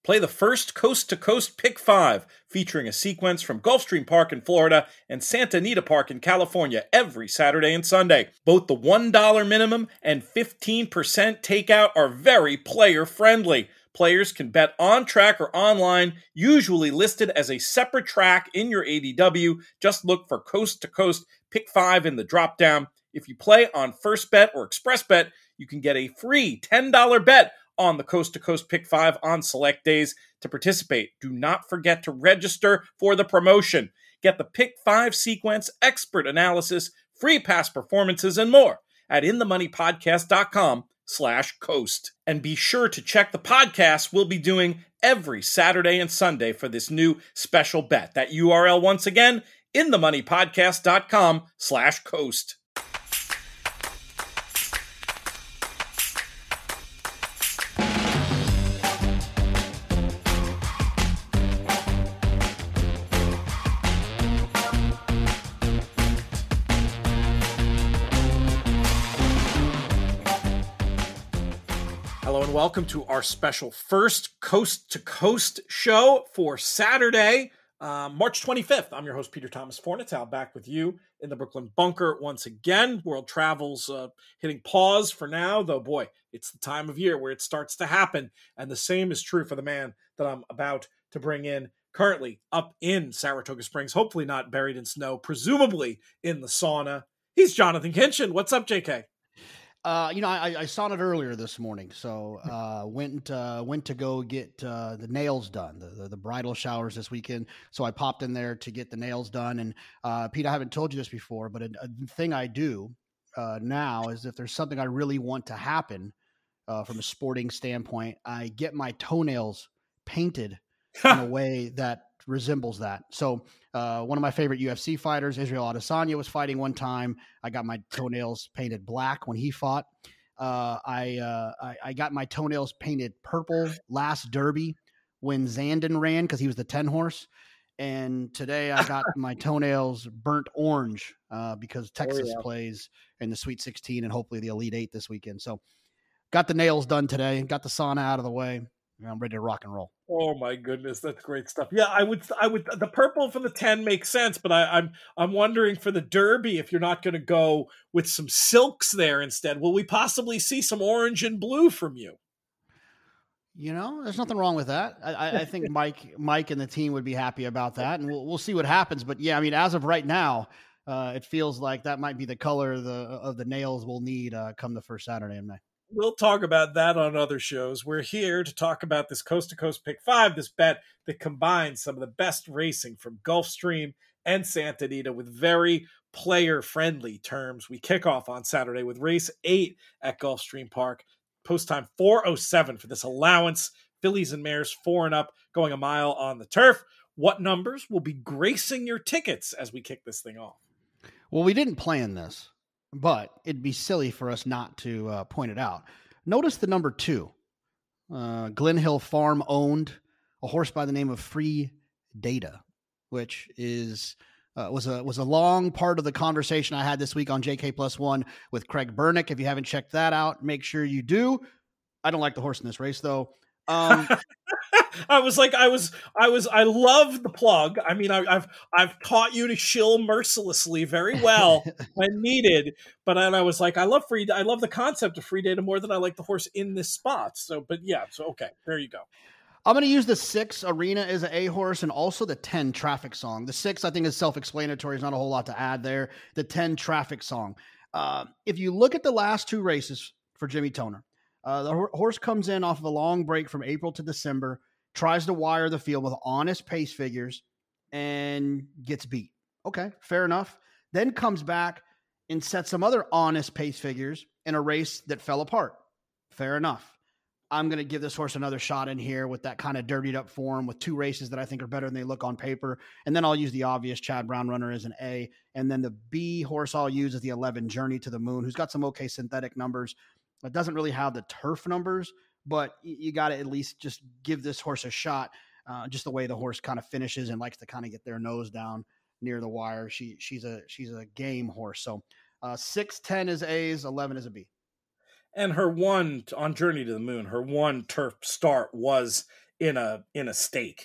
Play the first Coast to Coast Pick 5, featuring a sequence from Gulfstream Park in Florida and Santa Anita Park in California every Saturday and Sunday. Both the $1 minimum and 15% takeout are very player-friendly. Players can bet on track or online, usually listed as a separate track in your ADW. Just look for Coast to Coast Pick 5 in the drop-down. If you play on First Bet or Express Bet, you can get a free $10 bet on the Coast to Coast Pick 5 on select days. To participate, do not forget to register for the promotion. Get the Pick 5 sequence, expert analysis, free past performances, and more at inthemoneypodcast.com/coast. And be sure to check the podcast we'll be doing every Saturday and Sunday for this new special bet. That URL once again, inthemoneypodcast.com/coast. Hello and welcome to our special first Coast to Coast show for Saturday, March 25th. I'm your host, Peter Thomas Fornatow, back with you in the Brooklyn bunker once again. World travel's hitting pause for now, though, boy, it's the time of year where it starts to happen. And the same is true for the man that I'm about to bring in, currently up in Saratoga Springs, hopefully not buried in snow, presumably in the sauna. He's Jonathan Kinchin. What's up, JK? I saunted earlier this morning, so went to go get the nails done, the bridal showers this weekend. So I popped in there to get the nails done. And Pete, I haven't told you this before, but a thing I do now is if there's something I really want to happen from a sporting standpoint, I get my toenails painted in a way that resembles that. So one of my favorite UFC fighters, Israel Adesanya, was fighting one time. I got my toenails painted black when he fought. I got my toenails painted purple last Derby when Zandon ran because he was the 10 horse. And today I got my toenails burnt orange because Texas plays in the Sweet 16 and hopefully the Elite 8 this weekend. So got the nails done today, got the sauna out of the way. I'm ready to rock and roll. Oh my goodness, that's great stuff. Yeah, I would. The purple for the 10 makes sense, but I'm wondering for the Derby if you're not going to go with some silks there instead. Will we possibly see some orange and blue from you? You know, there's nothing wrong with that. I think Mike and the team would be happy about that, and we'll see what happens. But yeah, I mean, as of right now, it feels like that might be the color of the nails we'll need come the first Saturday in May. We'll talk about that on other shows. We're here to talk about this Coast to Coast Pick 5, this bet that combines some of the best racing from Gulfstream and Santa Anita with very player-friendly terms. We kick off on Saturday with race 8 at Gulfstream Park. Post time 4:07 for this allowance. Fillies and mares 4 and up, going a mile on the turf. What numbers will be gracing your tickets as we kick this thing off? Well, we didn't plan this, but it'd be silly for us not to point it out. Notice the number 2, Glen Hill Farm owned, a horse by the name of Free Data, which is was a long part of the conversation I had this week on JK+1 with Craig Bernick. If you haven't checked that out, make sure you do. I don't like the horse in this race, though. I love the plug. I mean, I've taught you to shill mercilessly very well when needed, but then I was like, I love the concept of Free Data more than I like the horse in this spot. So okay, there you go. I'm going to use the 6 Arena as an A horse and also the 10 Traffic Song. The 6, I think, is self-explanatory. There's not a whole lot to add there. The 10 Traffic Song. If you look at the last 2 races for Jimmy Toner, the horse comes in off of a long break from April to December, tries to wire the field with honest pace figures, and gets beat. Okay, fair enough. Then comes back and sets some other honest pace figures in a race that fell apart. Fair enough. I'm going to give this horse another shot in here with that kind of dirtied up form with 2 races that I think are better than they look on paper. And then I'll use the obvious Chad Brown runner as an A. And then the B horse I'll use is the 11 Journey to the Moon, who's got some okay synthetic numbers. It doesn't really have the turf numbers, but you got to at least just give this horse a shot. Just the way the horse kind of finishes and likes to kind of get their nose down near the wire. She's a game horse. So 6, 10 is A's, 11 is a B. And her one on Journey to the Moon, her one turf start was in a stake,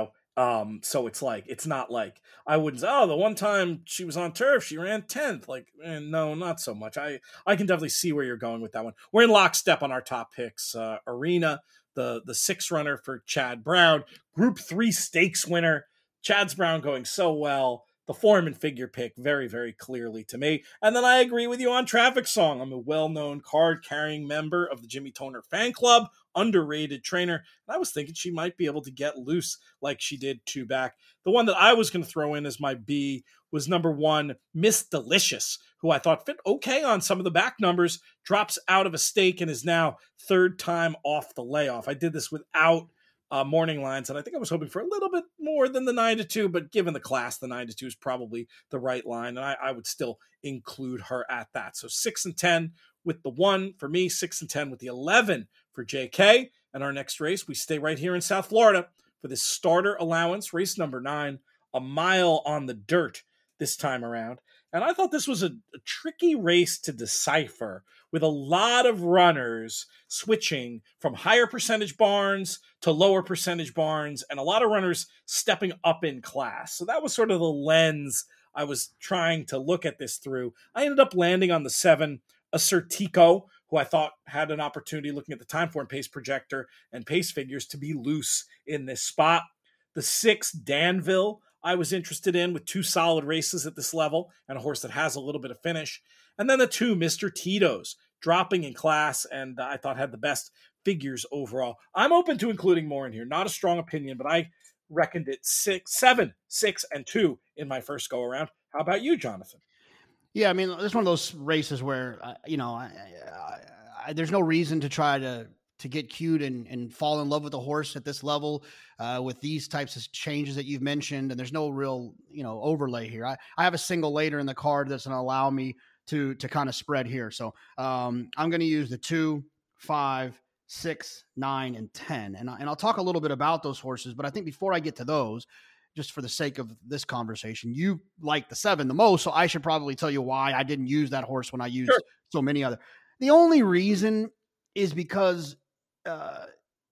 so it's like, it's not like I wouldn't say, oh, the one time she was on turf she ran 10th, like, no, not so much. I can definitely see where you're going with that one. We're in lockstep on our top picks. Arena, the 6 runner for Chad Brown, Group 3 stakes winner. Chad's Brown going so well. The form and figure pick very, very clearly to me. And then I agree with you on Traffic Song. I'm a well-known card-carrying member of the Jimmy Toner fan club, underrated trainer. And I was thinking she might be able to get loose like she did 2 back. The one that I was going to throw in as my B was number 1, Miss Delicious, who I thought fit okay on some of the back numbers, drops out of a stake and is now 3rd time off the layoff. I did this without morning lines, and I think I was hoping for a little bit more than the 9-2, but given the class, the 9-2 is probably the right line, and I would still include her at that. So 6 and 10 with the 1 for me, 6 and 10 with the 11 for JK. And our next race, we stay right here in South Florida for this starter allowance, race number 9, a mile on the dirt this time around. And I thought this was a tricky race to decipher, with a lot of runners switching from higher percentage barns to lower percentage barns, and a lot of runners stepping up in class. So that was sort of the lens I was trying to look at this through. I ended up landing on the 7, Acertico, who I thought had an opportunity, looking at the time form pace projector and pace figures, to be loose in this spot. The 6, Danville, I was interested in, with 2 solid races at this level and a horse that has a little bit of finish. And then the 2, Mr. Tito's, dropping in class, and I thought had the best figures overall. I'm open to including more in here. Not a strong opinion, but I reckoned it 7, 6, and 2 in my first go around. How about you, Jonathan? Yeah, I mean, it's one of those races where, there's no reason to try to get cute and fall in love with the horse at this level with these types of changes that you've mentioned. And there's no real, overlay here. I have a single later in the card that's going to allow me to kind of spread here. So I'm going to use the 2, 5, 6, 9, and 10. And I'll talk a little bit about those horses, but I think before I get to those, just for the sake of this conversation, you like the 7 the most, so I should probably tell you why I didn't use that horse when I used so many other. The only reason is because, the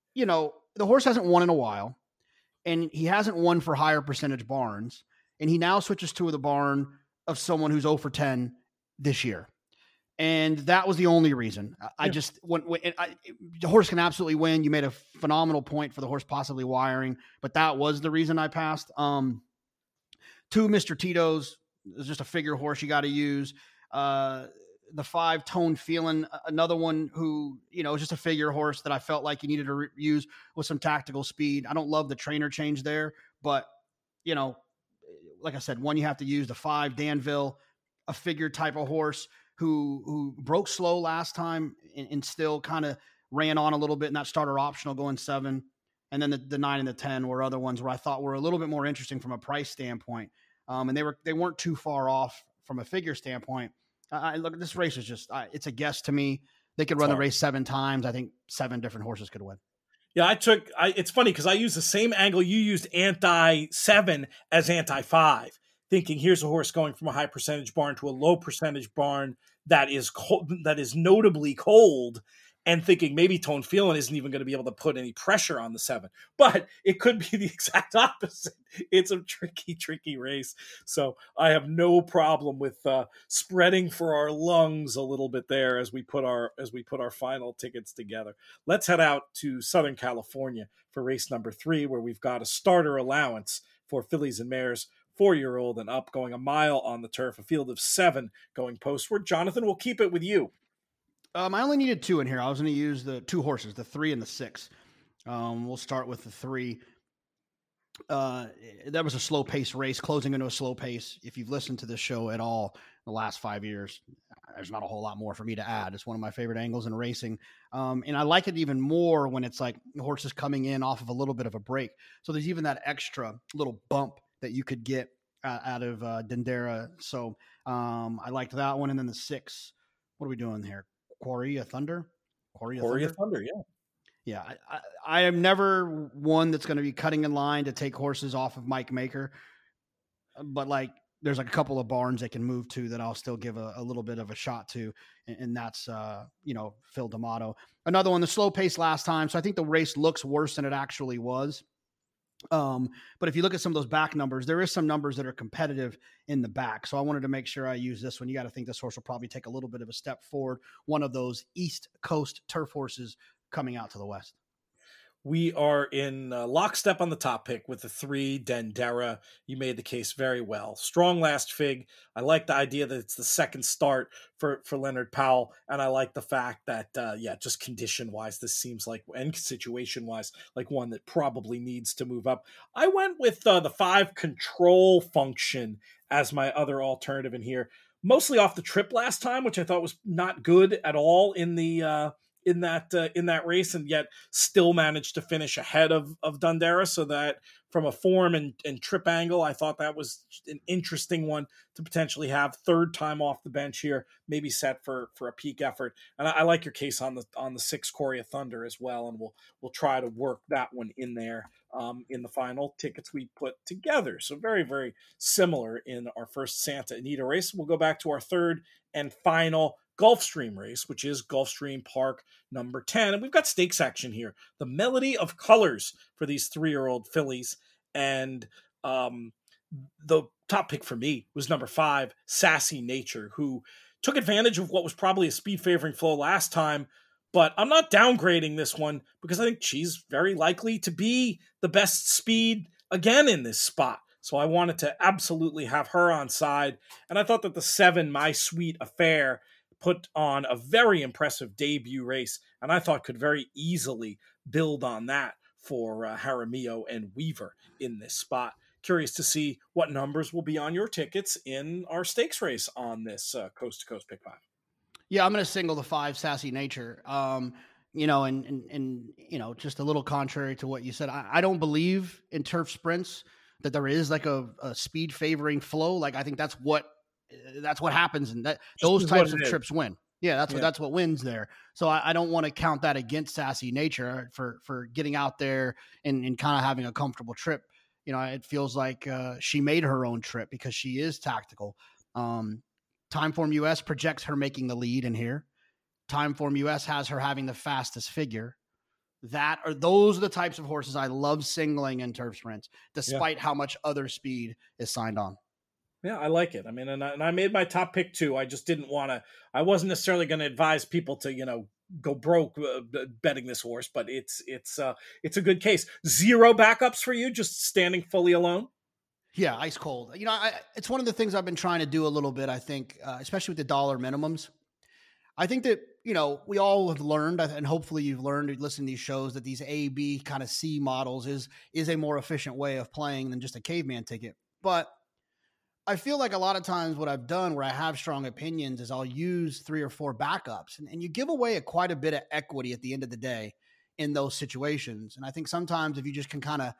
horse hasn't won in a while, and he hasn't won for higher percentage barns, and he now switches to the barn of someone who's 0 for 10 this year. And that was the only reason. I just, the horse can absolutely win. You made a phenomenal point for the horse possibly wiring, but that was the reason I passed. 2, Mr. Tito's is just a figure horse you got to use. The 5, Tone Feeling, another one who, is just a figure horse that I felt like you needed to use with some tactical speed. I don't love the trainer change there, but, like I said, one you have to use. The 5, Danville, a figure type of horse who broke slow last time and still kind of ran on a little bit in that starter optional going 7. And then the 9 and the 10 were other ones where I thought were a little bit more interesting from a price standpoint. And they weren't too far off from a figure standpoint. Look, this race is just, it's a guess to me. They could run the race 7 times. I think 7 different horses could win. Yeah, it's funny because I used the same angle you used anti-7 as anti-5. Thinking here's a horse going from a high percentage barn to a low percentage barn that is cold, that is notably cold, and thinking maybe Tone Feeling isn't even going to be able to put any pressure on the 7. But it could be the exact opposite. It's a tricky race. So I have no problem with spreading for our lungs a little bit there as we put our final tickets together. Let's head out to Southern California for race number 3, where we've got a starter allowance for fillies and mares 4-year-old and up, going a mile on the turf, a field of 7 going postward. Jonathan, we'll keep it with you. I only needed 2 in here. I was going to use the 2 horses, the 3 and the 6. We'll start with the 3. That was a slow pace race, closing into a slow pace. If you've listened to this show at all in the last 5 years, there's not a whole lot more for me to add. It's one of my favorite angles in racing. And I like it even more when it's like the horse is coming in off of a little bit of a break. So there's even that extra little bump that you could get out of Dendera. So I liked that one. And then the 6, what are we doing here? Quarria Thunder? Quarria Thunder, yeah. Yeah, I am never one that's going to be cutting in line to take horses off of Mike Maker. But like there's like a couple of barns they can move to that I'll still give a little bit of a shot to. And that's, Phil D'Amato. Another one, the slow pace last time. So I think the race looks worse than it actually was. But if you look at some of those back numbers, there is some numbers that are competitive in the back. So I wanted to make sure I use this one. You got to think this horse will probably take a little bit of a step forward. One of those East Coast turf horses coming out to the West. We are in lockstep on the top pick with the 3 Dendera. You made the case very well. Strong last fig. I like the idea that it's the second start for Leonard Powell. And I like the fact that, just condition-wise, this seems like, and situation-wise, like one that probably needs to move up. I went with the 5 Control Function as my other alternative in here. Mostly off the trip last time, which I thought was not good at all in the... in that race, and yet still managed to finish ahead of Dendera. So that from a form and trip angle, I thought that was an interesting one to potentially have. Third time off the bench here, maybe set for a peak effort. And I like your case on the 6 Coria Thunder as well, and we'll try to work that one in there in the final tickets we put together. So very, very similar in our first Santa Anita race. We'll go back to our third and final Gulfstream race, which is Gulfstream Park number 10. And we've got stakes action here. The Melody of Colors for these 3-year-old fillies. And the top pick for me was number 5, Sassy Nature, who took advantage of what was probably a speed favoring flow last time. But I'm not downgrading this one because I think she's very likely to be the best speed again in this spot. So I wanted to absolutely have her on side. And I thought that the 7, My Sweet Affair, put on a very impressive debut race, and I thought could very easily build on that for Jaramillo and Weaver in this spot. Curious to see what numbers will be on your tickets in our stakes race on this Coast to Coast Pick 5. Yeah, I'm going to single the 5 Sassy Nature. And just a little contrary to what you said, I don't believe in turf sprints that there is like a speed favoring flow. Like I think that's what happens, and that those types of trips win. Yeah, that's what wins there. So I don't want to count that against Sassy Nature for getting out there and kind of having a comfortable trip. It feels like she made her own trip because she is tactical. Timeform US projects her making the lead in here. Timeform US has her having the fastest figure. Those are the types of horses I love singling in turf sprints, despite how much other speed is signed on. Yeah, I like it. I mean, and I made my top pick too. I just didn't want to. I wasn't necessarily going to advise people to, go broke betting this horse, but it's a good case. 0 backups for you, just standing fully alone. Yeah, ice cold. It's one of the things I've been trying to do a little bit. I think, especially with the dollar minimums. I think that we all have learned, and hopefully you've learned to listen to these shows, that these A, B kind of C models is a more efficient way of playing than just a caveman ticket, but I feel like a lot of times what I've done where I have strong opinions is I'll use 3 or 4 backups and you give away quite a bit of equity at the end of the day in those situations. And I think sometimes if you just can kind of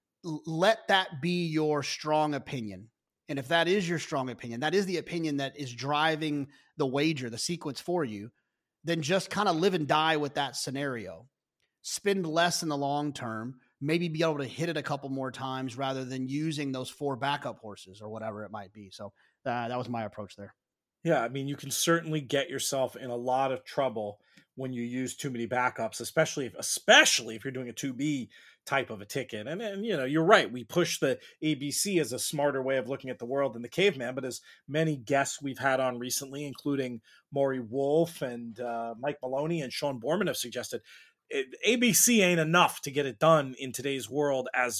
let that be your strong opinion. And if that is your strong opinion, that is the opinion that is driving the wager, the sequence for you, then just kind of live and die with that scenario. Spend less in the long term, maybe be able to hit it a couple more times rather than using those 4 backup horses or whatever it might be. So that was my approach there. Yeah, I mean, you can certainly get yourself in a lot of trouble when you use too many backups, especially if you're doing a 2B type of a ticket. And you're right. We push the ABC as a smarter way of looking at the world than the caveman. But as many guests we've had on recently, including Maury Wolf and Mike Maloney and Sean Borman, have suggested, ABC ain't enough to get it done in today's world. As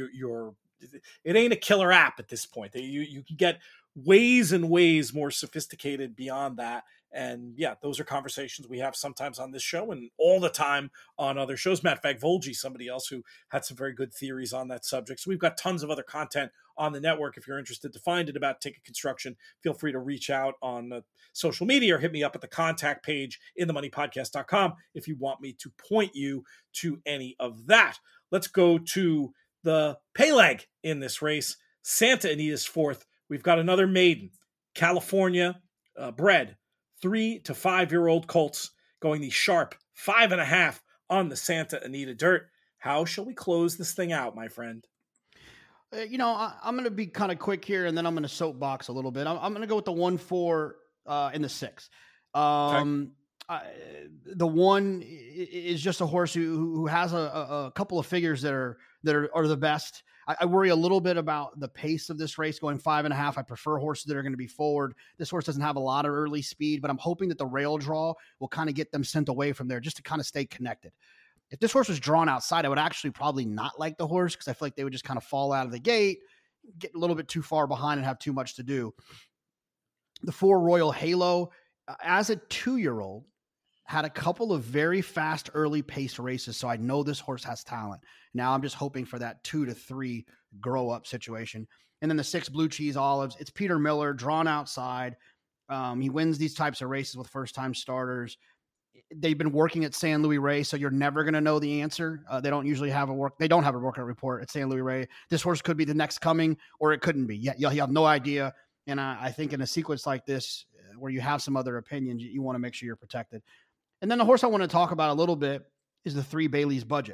it ain't a killer app at this point. You can get ways and ways more sophisticated beyond that. And yeah, those are conversations we have sometimes on this show and all the time on other shows. Matt Fagvolgi, somebody else who had some very good theories on that subject. So we've got tons of other content on the network. If you're interested to find it about ticket construction, feel free to reach out on social media or hit me up at the contact page in themoneypodcast.com if you want me to point you to any of that. Let's go to the pay leg in this race. Santa Anita's 4th. We've got another maiden, California bred, 3 to 5-year-old colts going the sharp 5.5 on the Santa Anita dirt. How shall we close this thing out, my friend? I'm going to be kind of quick here, and then I'm going to soapbox a little bit. I'm going to go with the 1-4 and the 6. The 1 is just a horse who has a couple of figures that are the best. I worry a little bit about the pace of this race going 5.5. I prefer horses that are going to be forward. This horse doesn't have a lot of early speed, but I'm hoping that the rail draw will kind of get them sent away from there just to kind of stay connected. If this horse was drawn outside, I would actually probably not like the horse because I feel like they would just kind of fall out of the gate, get a little bit too far behind and have too much to do. The 4 Royal Halo, as a 2-year-old, had a couple of very fast early pace races, so I know this horse has talent. Now I'm just hoping for that 2 to 3 grow up situation. And then the 6 Blue Cheese Olives, it's Peter Miller, drawn outside. He wins these types of races with first-time starters. They've been working at San Luis Rey, so you're never going to know the answer. They don't have a workout report at San Luis Rey. This horse could be the next coming, or it couldn't be. You have no idea. And I think in a sequence like this, where you have some other opinions, you want to make sure you're protected. And then the horse I want to talk about a little bit is the 3 Bailey's Budget.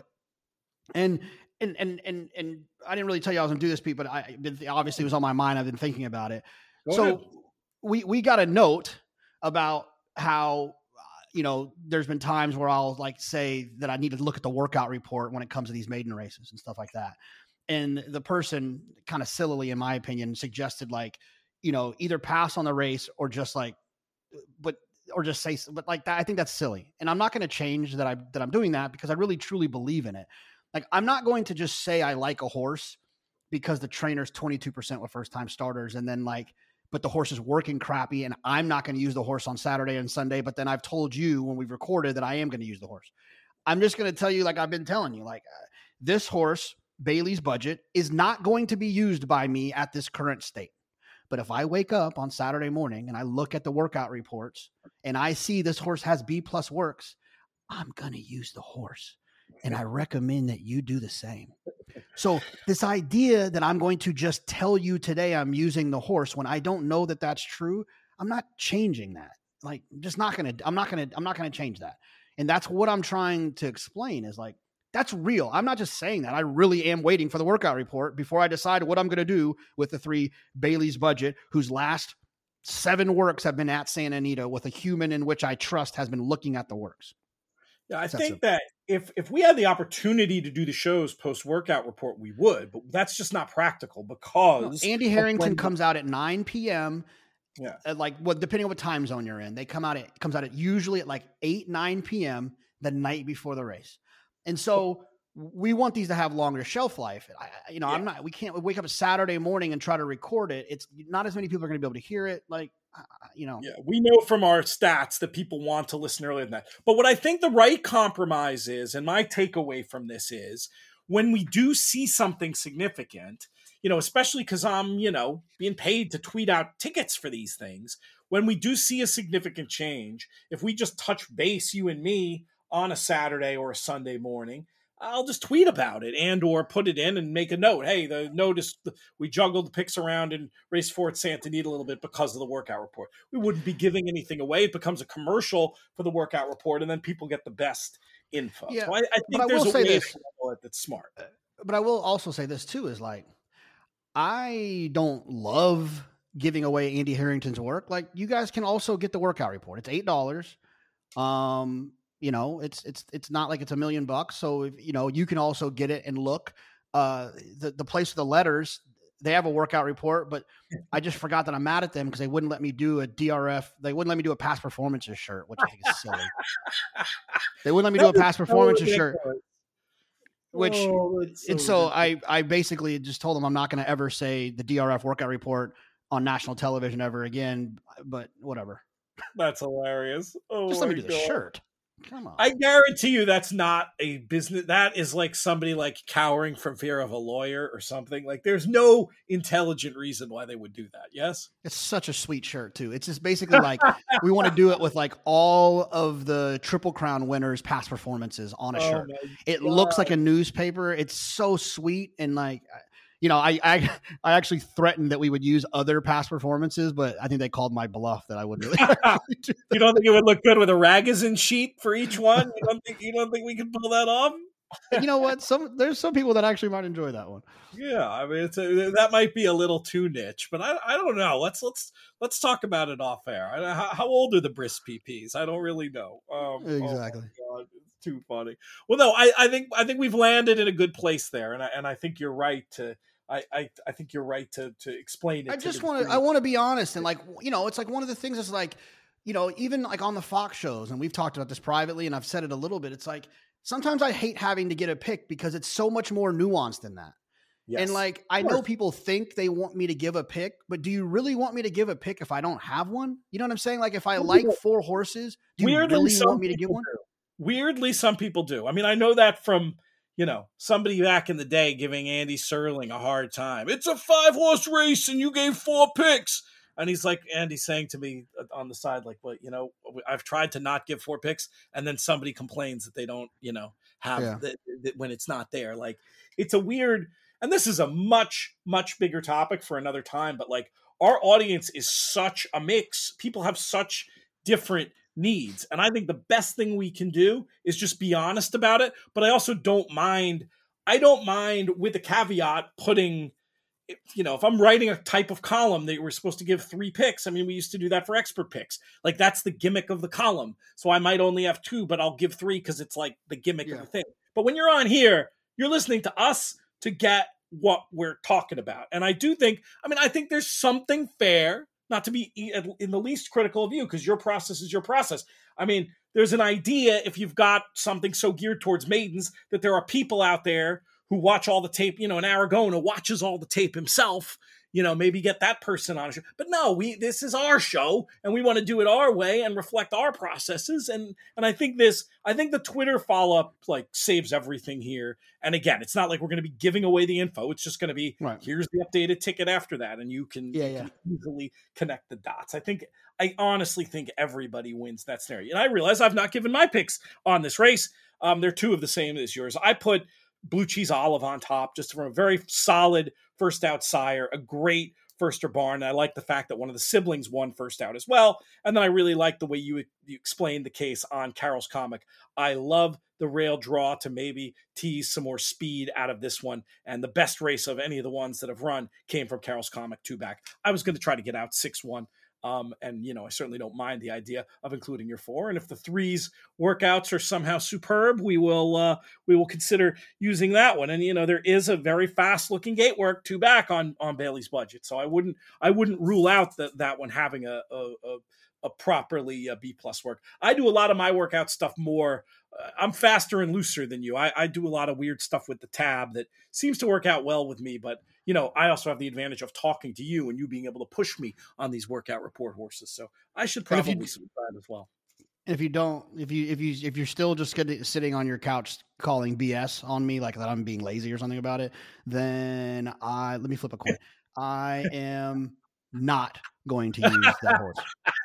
And I didn't really tell you I was going to do this, Pete, but obviously it was on my mind. I've been thinking about it. Go ahead. we got a note about how, there's been times where I'll say that I need to look at the workout report when it comes to these maiden races and stuff like that. And the person kind of sillily, in my opinion, suggested either pass on the race or just say, but like that. I think that's silly. And I'm not going to change that I'm doing that because I really truly believe in it. Like, I'm not going to just say I like a horse because the trainer's 22% with first time starters. And then but the horse is working crappy and I'm not going to use the horse on Saturday and Sunday. But then I've told you when we've recorded that I am going to use the horse. I'm just going to tell you, like I've been telling you, this horse, Bailey's Budget, is not going to be used by me at this current state. But if I wake up on Saturday morning and I look at the workout reports and I see this horse has B+ works, I'm going to use the horse. And I recommend that you do the same. So this idea that I'm going to just tell you today I'm using the horse when I don't know that that's true, I'm not changing that. I'm not going to change that. And that's what I'm trying to explain is that's real. I'm not just saying that. I really am waiting for the workout report before I decide what I'm going to do with the 3 Bailey's Budget, whose last 7 works have been at Santa Anita with a human in which I trust has been looking at the works. Yeah, I think that if we had the opportunity to do the show's post-workout report, we would, but that's just not practical because Andy Harrington comes out at 9 p.m. Yeah. Depending on what time zone you're in, it comes out at usually at 8, 9 p.m. the night before the race. And so we want these to have longer shelf life. We can't wake up a Saturday morning and try to record it. It's not as many people are going to be able to hear it. Yeah, we know from our stats that people want to listen earlier than that. But what I think the right compromise is, and my takeaway from this is, when we do see something significant, especially because I'm, being paid to tweet out tickets for these things, when we do see a significant change, if we just touch base, you and me, on a Saturday or a Sunday morning, I'll just tweet about it and or put it in and make a note. Hey, the notice we juggled the picks around in race 4 at Santa Anita a little bit because of the workout report. We wouldn't be giving anything away. It becomes a commercial for the workout report, and then people get the best info. Yeah, so I think there's a way to handle it that's smart. But I will also say this too, is I don't love giving away Andy Harrington's work. You guys can also get the workout report. It's $8. It's not like it's $1 million. So if, you can also get it and look. The place with the letters, they have a workout report, but I just forgot that I'm mad at them because they wouldn't let me do a DRF. They wouldn't let me do a past performances shirt, which I think is silly. They wouldn't let me do a past performances shirt. So I basically just told them I'm not going to ever say the DRF workout report on national television ever again, but whatever. That's hilarious. Just let me do the shirt. Come on. I guarantee you that's not a business. That is somebody cowering from fear of a lawyer or something. There's no intelligent reason why they would do that. Yes. It's such a sweet shirt too. It's just basically we want to do it with all of the Triple Crown winners' past performances on a shirt. It looks like a newspaper. It's so sweet. And I actually threatened that we would use other past performances, but I think they called my bluff that I wouldn't really. Do you don't think it would look good with a Ragozin sheet for each one? You don't think we could pull that off? you know what? There's some people that actually might enjoy that one. Yeah, I mean, that might be a little too niche, but I don't know. Let's talk about it off air. How old are the Brisk PPs? I don't really know. Exactly. Oh my God, it's too funny. Well, no, I think we've landed in a good place there, and I think you're right to. I think you're right to explain it. I want to be honest, and like, you know, it's like one of the things is like, you know, even like on the Fox shows, and we've talked about this privately, and I've said it a little bit. It's like sometimes I hate having to get a pick because it's so much more nuanced than that. Yes. And like, I know people think they want me to give a pick, but do you really want me to give a pick if I don't have one? You know what I'm saying? Like, if I like 4 horses, do you really want me to give one? Weirdly, some people do. I mean, I know that from, you know, somebody back in the day giving Andy Serling a hard time. It's a 5-horse race and you gave 4 picks. And he's like, Andy's saying to me on the side, like, well, you know, I've tried to not give 4 picks. And then somebody complains that they don't, you know, have when it's not there. Like, it's a weird, and this is a much, much bigger topic for another time. But like, our audience is such a mix. People have such different needs. And I think the best thing we can do is just be honest about it. But I also don't mind with the caveat putting, you know, if I'm writing a type of column that we're supposed to give 3 picks, I mean, we used to do that for expert picks. Like, that's the gimmick of the column. So I might only have 2, but I'll give 3 because it's like the gimmick of the thing. But when you're on here, you're listening to us to get what we're talking about. And I think there's something fair, not to be in the least critical of you, because your process is your process. I mean, there's an idea, if you've got something so geared towards maidens, that there are people out there who watch all the tape, you know, and Aragona watches all the tape himself, you know, maybe get that person on a show. But no, this is our show and we want to do it our way and reflect our processes. And I think the Twitter follow-up like saves everything here. And again, it's not like we're going to be giving away the info. It's just going to be, Here's the updated ticket after that. And you can easily connect the dots. I honestly think everybody wins that scenario. And I realize I've not given my picks on this race. They're 2 of the same as yours. I put Blue Cheese Olive on top, just from a very solid first out sire, a great firster barn. And I like the fact that one of the siblings won first out as well. And then I really like the way you explained the case on Carol's Comic. I love the rail draw to maybe tease some more speed out of this one. And the best race of any of the ones that have run came from Carol's Comic 2 back. I was going to try to get out 6-1. And, you know, I certainly don't mind the idea of including your 4. And if the 3's workouts are somehow superb, we will consider using that one. And, you know, there is a very fast looking gate work 2 back on Bailey's budget. So I wouldn't rule out that one having a properly B+ work. I do a lot of my workout stuff more. I'm faster and looser than you. I do a lot of weird stuff with the tab that seems to work out well with me, but you know, I also have the advantage of talking to you and you being able to push me on these workout report horses. So I should probably subscribe as well. If you're still just sitting on your couch calling BS on me, like that I'm being lazy or something about it, then let me flip a coin. I am not going to use that horse.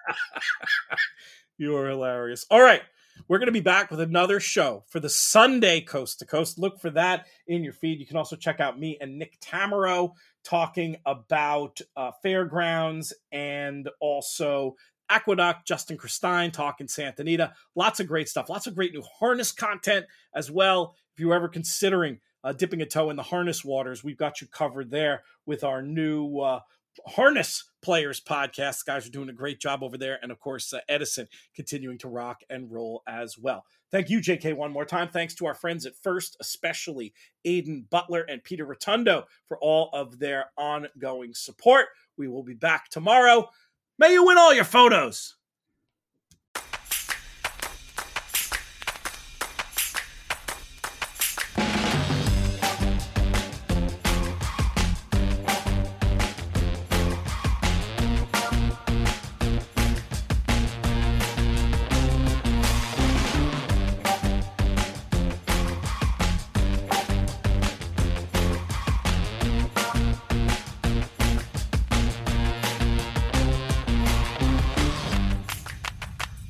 You are hilarious. All right. We're going to be back with another show for the Sunday Coast to Coast. Look for that in your feed. You can also check out me and Nick Tamaro talking about Fairgrounds and also Aqueduct, Justin Christine talking Santa Anita. Lots of great stuff. Lots of great new harness content as well. If you're ever considering dipping a toe in the harness waters, we've got you covered there with our new Harness Players podcast. Guys are doing a great job over there. And of course, Edison continuing to rock and roll as well. Thank you, JK, one more time. Thanks to our friends at First, especially Aiden Butler and Peter Rotundo for all of their ongoing support. We will be back tomorrow. May you win all your photos.